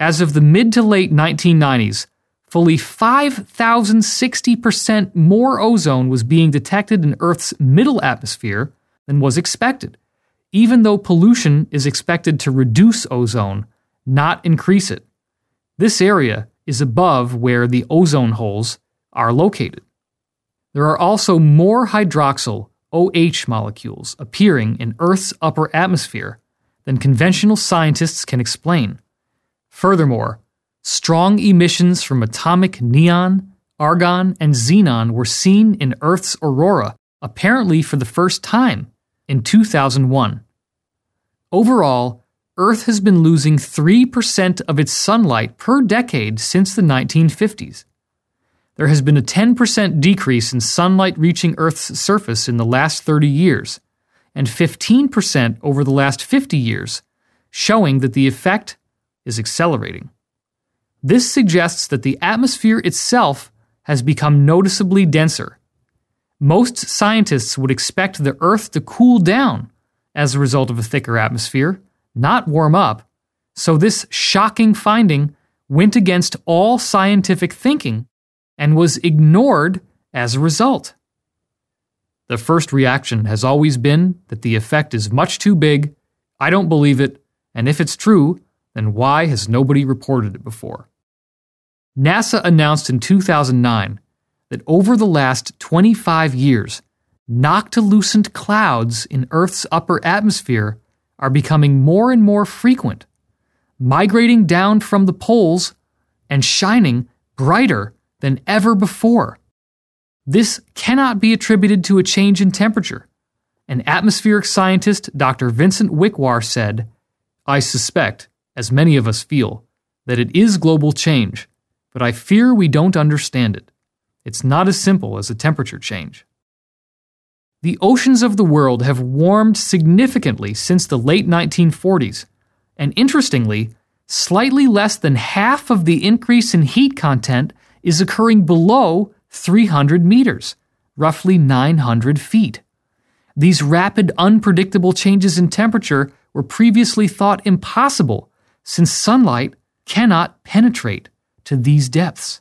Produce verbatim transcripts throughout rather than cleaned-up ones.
As of the mid to late nineteen nineties, fully five thousand sixty percent more ozone was being detected in Earth's middle atmosphere than was expected, even though pollution is expected to reduce ozone, not increase it. This area is above where the ozone holes are located. There are also more hydroxyl OH molecules appearing in Earth's upper atmosphere than conventional scientists can explain. Furthermore, strong emissions from atomic neon, argon, and xenon were seen in Earth's aurora, apparently for the first time, in two thousand one. Overall, Earth has been losing three percent of its sunlight per decade since the nineteen fifties. There has been a ten percent decrease in sunlight reaching Earth's surface in the last thirty years, and fifteen percent over the last fifty years, showing that the effect is accelerating. This suggests that the atmosphere itself has become noticeably denser. Most scientists would expect the Earth to cool down as a result of a thicker atmosphere, not warm up, so this shocking finding went against all scientific thinking and was ignored as a result. The first reaction has always been that the effect is much too big, I don't believe it, and if it's true, then why has nobody reported it before? NASA announced in two thousand nine that over the last twenty-five years, noctilucent clouds in Earth's upper atmosphere are becoming more and more frequent, migrating down from the poles and shining brighter than ever before. This cannot be attributed to a change in temperature. An atmospheric scientist, Doctor Vincent Wickwar, said, "I suspect, as many of us feel, that it is global change, but I fear we don't understand it. It's not as simple as a temperature change." The oceans of the world have warmed significantly since the late nineteen forties, and interestingly, slightly less than half of the increase in heat content is occurring below three hundred meters, roughly nine hundred feet. These rapid, unpredictable changes in temperature were previously thought impossible, since sunlight cannot penetrate to these depths.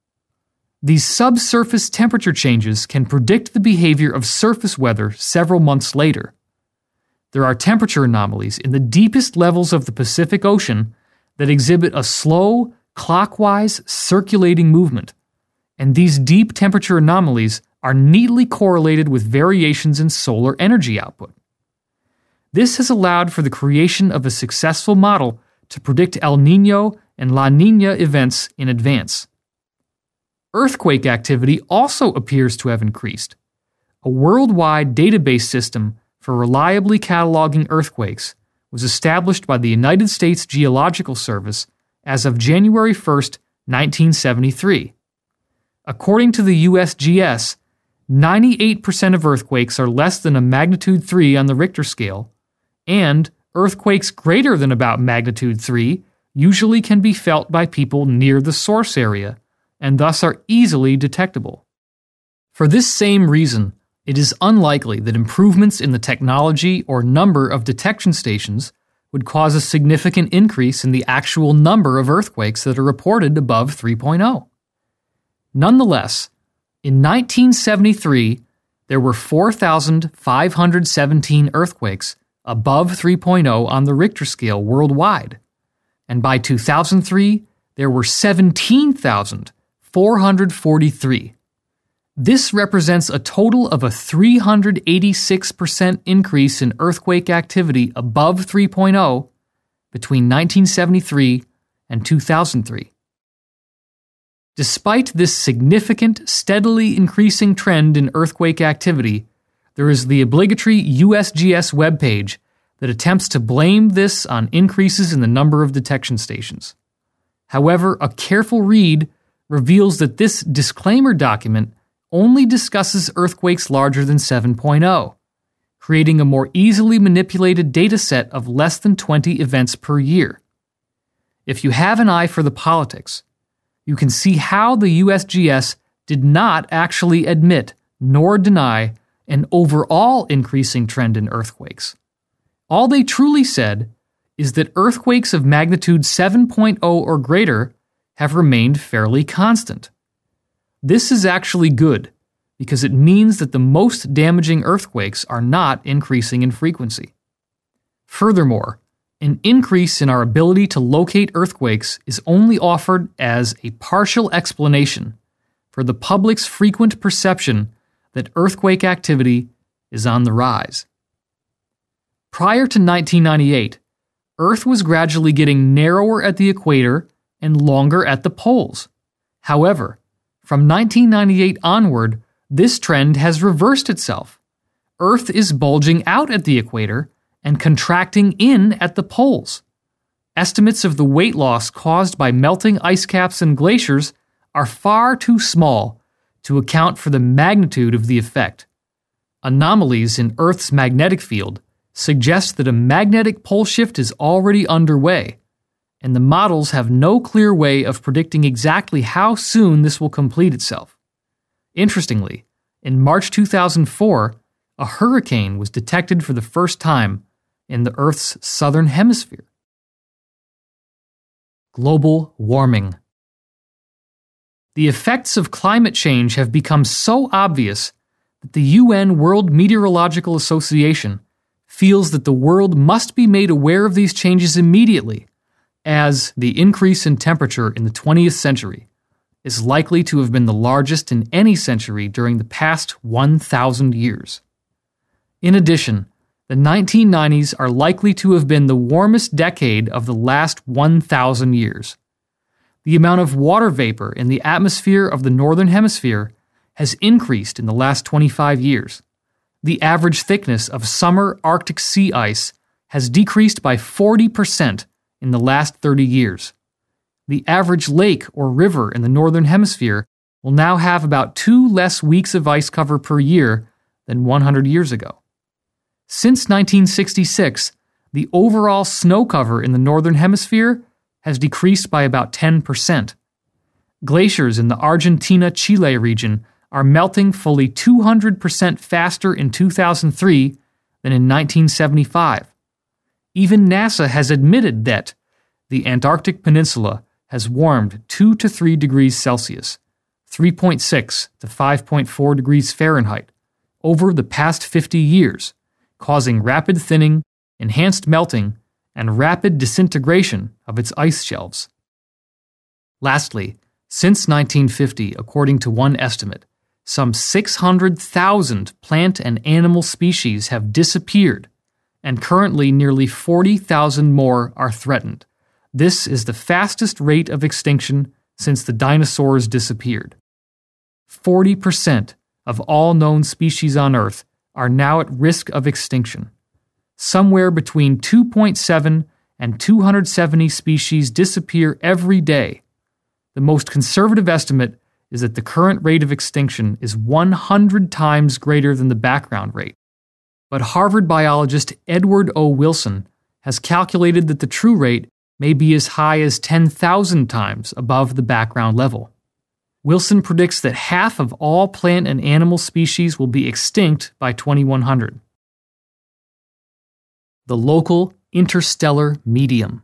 These subsurface temperature changes can predict the behavior of surface weather several months later. There are temperature anomalies in the deepest levels of the Pacific Ocean that exhibit a slow, clockwise circulating movement, and these deep temperature anomalies are neatly correlated with variations in solar energy output. This has allowed for the creation of a successful model to predict El Niño and La Niña events in advance. Earthquake activity also appears to have increased. A worldwide database system for reliably cataloging earthquakes was established by the United States Geological Service as of January first, nineteen seventy-three. According to the U S G S, ninety-eight percent of earthquakes are less than a magnitude three on the Richter scale, and earthquakes greater than about magnitude three usually can be felt by people near the source area, and thus are easily detectable. For this same reason, it is unlikely that improvements in the technology or number of detection stations would cause a significant increase in the actual number of earthquakes that are reported above three point oh. Nonetheless, in nineteen seventy-three, there were four thousand five hundred seventeen earthquakes above three point oh on the Richter scale worldwide, and by two thousand three, there were seventeen thousand four hundred forty-three. This represents a total of a three hundred eighty-six percent increase in earthquake activity above three point oh between nineteen seventy-three and two thousand three. Despite this significant, steadily increasing trend in earthquake activity, there is the obligatory U S G S webpage that attempts to blame this on increases in the number of detection stations. However, a careful read reveals that this disclaimer document only discusses earthquakes larger than seven point oh, creating a more easily manipulated data set of less than twenty events per year. If you have an eye for the politics, you can see how the U S G S did not actually admit nor deny an overall increasing trend in earthquakes. All they truly said is that earthquakes of magnitude seven point oh or greater have remained fairly constant. This is actually good, because it means that the most damaging earthquakes are not increasing in frequency. Furthermore, an increase in our ability to locate earthquakes is only offered as a partial explanation for the public's frequent perception that earthquake activity is on the rise. Prior to nineteen ninety-eight, Earth was gradually getting narrower at the equator and longer at the poles. However, from nineteen ninety-eight onward, this trend has reversed itself. Earth is bulging out at the equator and contracting in at the poles. Estimates of the weight loss caused by melting ice caps and glaciers are far too small to account for the magnitude of the effect. Anomalies in Earth's magnetic field suggest that a magnetic pole shift is already underway, and the models have no clear way of predicting exactly how soon this will complete itself. Interestingly, in March two thousand four, a hurricane was detected for the first time in the Earth's southern hemisphere. Global warming. The effects of climate change have become so obvious that the U N World Meteorological Association feels that the world must be made aware of these changes immediately, as the increase in temperature in the twentieth century is likely to have been the largest in any century during the past one thousand years. In addition, the nineteen nineties are likely to have been the warmest decade of the last one thousand years. The amount of water vapor in the atmosphere of the northern hemisphere has increased in the last twenty-five years. The average thickness of summer Arctic sea ice has decreased by forty percent in the last thirty years. The average lake or river in the northern hemisphere will now have about two less weeks of ice cover per year than one hundred years ago. Since nineteen sixty-six, the overall snow cover in the northern hemisphere has decreased by about ten percent. Glaciers in the Argentina-Chile region are melting fully two hundred percent faster in two thousand three than in nineteen seventy-five. Even NASA has admitted that the Antarctic Peninsula has warmed two to three degrees Celsius, three point six to five point four degrees Fahrenheit, over the past fifty years, causing rapid thinning, enhanced melting, and rapid disintegration of its ice shelves. Lastly, since nineteen fifty, according to one estimate, some six hundred thousand plant and animal species have disappeared, and currently nearly forty thousand more are threatened. This is the fastest rate of extinction since the dinosaurs disappeared. forty percent of all known species on Earth are now at risk of extinction. Somewhere between two point seven and two hundred seventy species disappear every day. The most conservative estimate is that the current rate of extinction is one hundred times greater than the background rate. But Harvard biologist Edward O. Wilson has calculated that the true rate may be as high as ten thousand times above the background level. Wilson predicts that half of all plant and animal species will be extinct by twenty-one hundred. The local interstellar medium.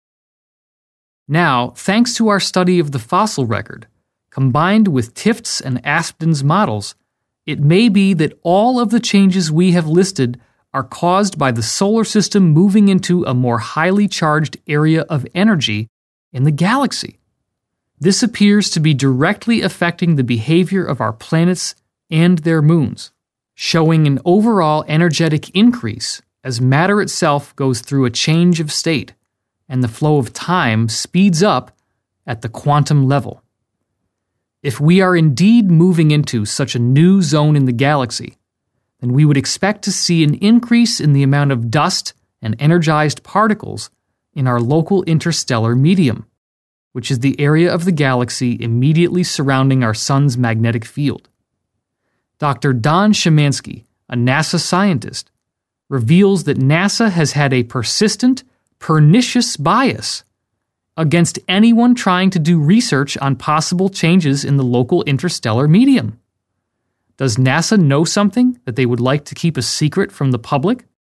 Now, thanks to our study of the fossil record, combined with Tifft's and Aspden's models, it may be that all of the changes we have listed are caused by the solar system moving into a more highly charged area of energy in the galaxy. This appears to be directly affecting the behavior of our planets and their moons, showing an overall energetic increase as matter itself goes through a change of state, and the flow of time speeds up at the quantum level. If we are indeed moving into such a new zone in the galaxy, then we would expect to see an increase in the amount of dust and energized particles in our local interstellar medium, which is the area of the galaxy immediately surrounding our sun's magnetic field. Doctor Don Szymanski, a NASA scientist, reveals that NASA has had a persistent, pernicious bias against anyone trying to do research on possible changes in the local interstellar medium. Does NASA know something that they would like to keep a secret from the public?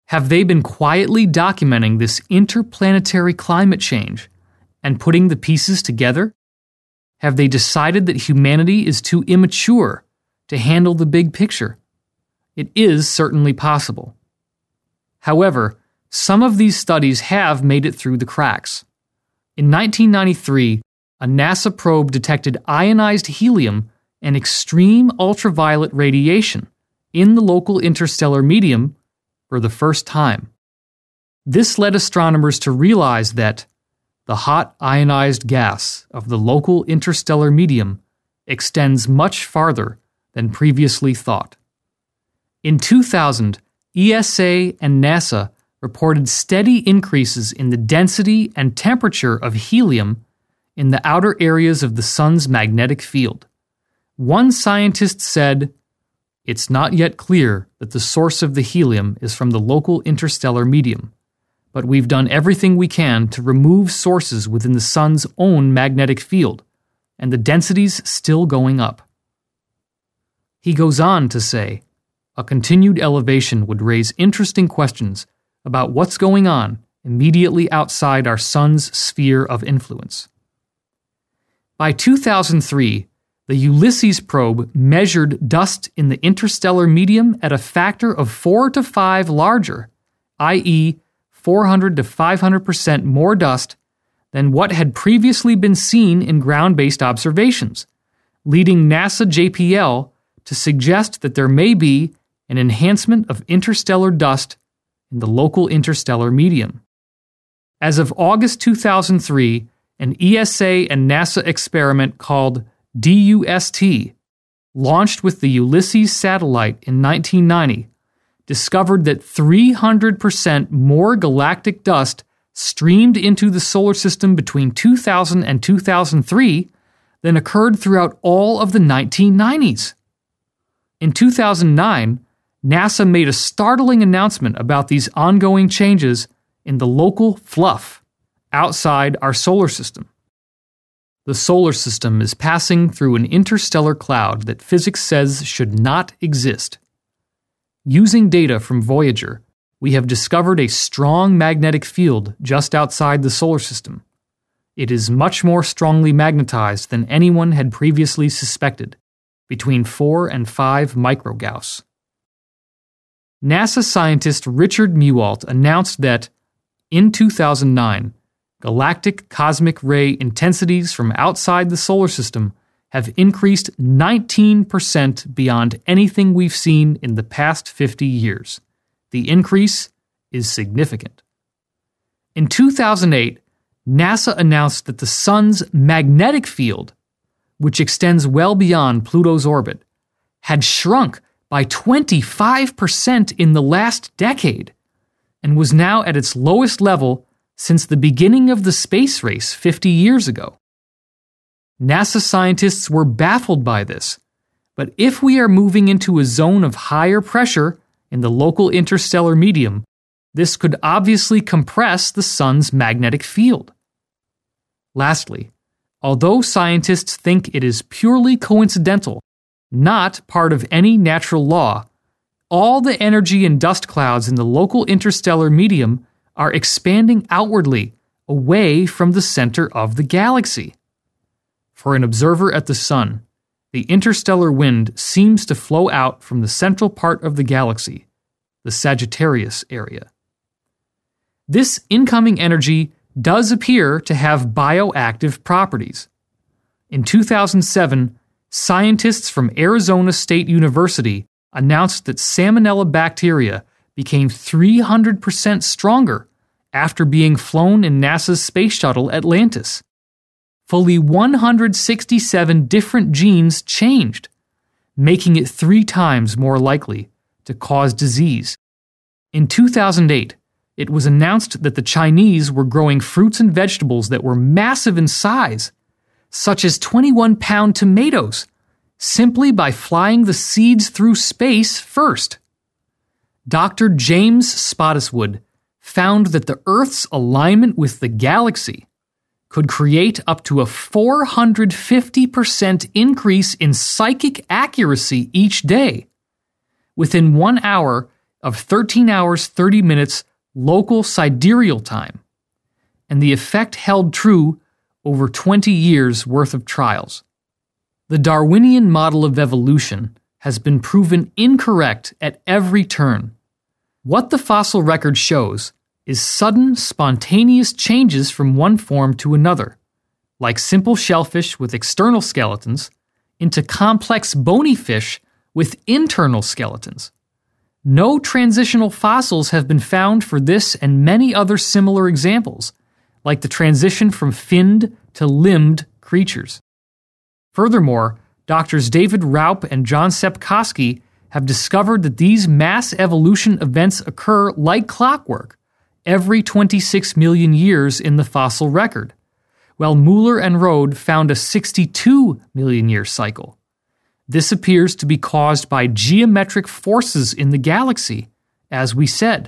Have they been quietly documenting this interplanetary climate change and putting the pieces together? Have they decided that humanity is too immature to handle the big picture? It is certainly possible. However, some of these studies have made it through the cracks. In nineteen ninety-three, a NASA probe detected ionized helium and extreme ultraviolet radiation in the local interstellar medium for the first time. This led astronomers to realize that the hot ionized gas of the local interstellar medium extends much farther than previously thought. In two thousand, E S A and NASA reported steady increases in the density and temperature of helium in the outer areas of the Sun's magnetic field. One scientist said, "It's not yet clear that the source of the helium is from the local interstellar medium, but we've done everything we can to remove sources within the Sun's own magnetic field, and the density's still going up." He goes on to say, a continued elevation would raise interesting questions about what's going on immediately outside our Sun's sphere of influence. By two thousand three, the Ulysses probe measured dust in the interstellar medium at a factor of four to five larger, that is, four hundred to five hundred percent more dust than what had previously been seen in ground-based observations, leading NASA J P L to suggest that there may be an enhancement of interstellar dust in the local interstellar medium. As of August two thousand three, an E S A and NASA experiment called D U S T, launched with the Ulysses satellite in nineteen ninety, discovered that three hundred percent more galactic dust streamed into the solar system between two thousand and two thousand three than occurred throughout all of the nineteen nineties. In two thousand nine, NASA made a startling announcement about these ongoing changes in the local fluff outside our solar system. The solar system is passing through an interstellar cloud that physics says should not exist. Using data from Voyager, we have discovered a strong magnetic field just outside the solar system. It is much more strongly magnetized than anyone had previously suspected, between four and five microgauss. NASA scientist Richard Mualt announced that, in two thousand nine, galactic cosmic ray intensities from outside the solar system have increased nineteen percent beyond anything we've seen in the past fifty years. The increase is significant. In two thousand eight, NASA announced that the Sun's magnetic field, which extends well beyond Pluto's orbit, had shrunk by twenty-five percent in the last decade and was now at its lowest level since the beginning of the space race fifty years ago. NASA scientists were baffled by this, but if we are moving into a zone of higher pressure in the local interstellar medium, this could obviously compress the Sun's magnetic field. Lastly, although scientists think it is purely coincidental, not part of any natural law, all the energy and dust clouds in the local interstellar medium are expanding outwardly, away from the center of the galaxy. For an observer at the Sun, the interstellar wind seems to flow out from the central part of the galaxy, the Sagittarius area. This incoming energy does appear to have bioactive properties. In two thousand seven, scientists from Arizona State University announced that Salmonella bacteria became three hundred percent stronger after being flown in NASA's space shuttle Atlantis. Fully one hundred sixty-seven different genes changed, making it three times more likely to cause disease. In two thousand eight, it was announced that the Chinese were growing fruits and vegetables that were massive in size, such as twenty-one pound tomatoes, simply by flying the seeds through space first. Doctor James Spottiswoode found that the Earth's alignment with the galaxy could create up to a four hundred fifty percent increase in psychic accuracy each day. Within one hour, of thirteen hours thirty minutes local sidereal time, and the effect held true over twenty years worth of trials. The Darwinian model of evolution has been proven incorrect at every turn. What the fossil record shows is sudden, spontaneous changes from one form to another, like simple shellfish with external skeletons, into complex bony fish with internal skeletons. No transitional fossils have been found for this and many other similar examples, like the transition from finned to limbed creatures. Furthermore, Doctors David Raup and John Sepkoski have discovered that these mass evolution events occur like clockwork every twenty-six million years in the fossil record, while Mueller and Rode found a sixty-two million year cycle. This appears to be caused by geometric forces in the galaxy, as we said.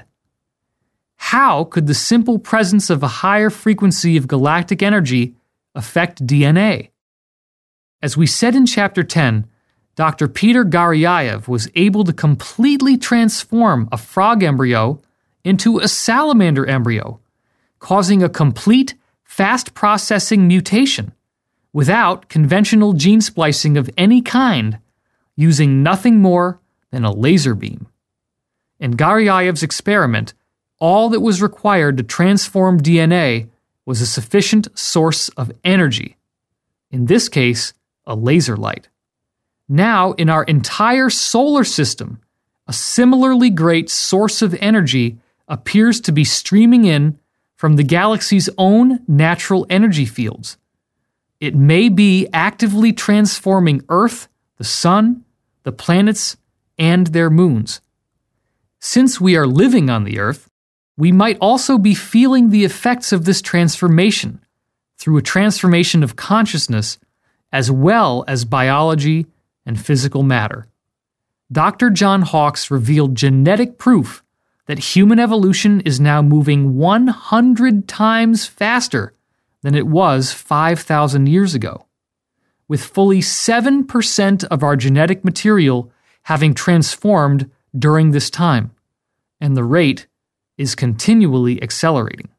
How could the simple presence of a higher frequency of galactic energy affect D N A? As we said in Chapter ten, Doctor Peter Garyaev was able to completely transform a frog embryo into a salamander embryo, causing a complete, fast-processing mutation without conventional gene splicing of any kind, using nothing more than a laser beam. In Garyaev's experiment, all that was required to transform D N A was a sufficient source of energy. In this case, a laser light. Now, in our entire solar system, a similarly great source of energy appears to be streaming in from the galaxy's own natural energy fields. It may be actively transforming Earth, the Sun, the planets, and their moons. Since we are living on the Earth, we might also be feeling the effects of this transformation through a transformation of consciousness as well as biology and physical matter. Doctor John Hawkes revealed genetic proof that human evolution is now moving one hundred times faster than it was five thousand years ago, with fully seven percent of our genetic material having transformed during this time, and the rate is continually accelerating.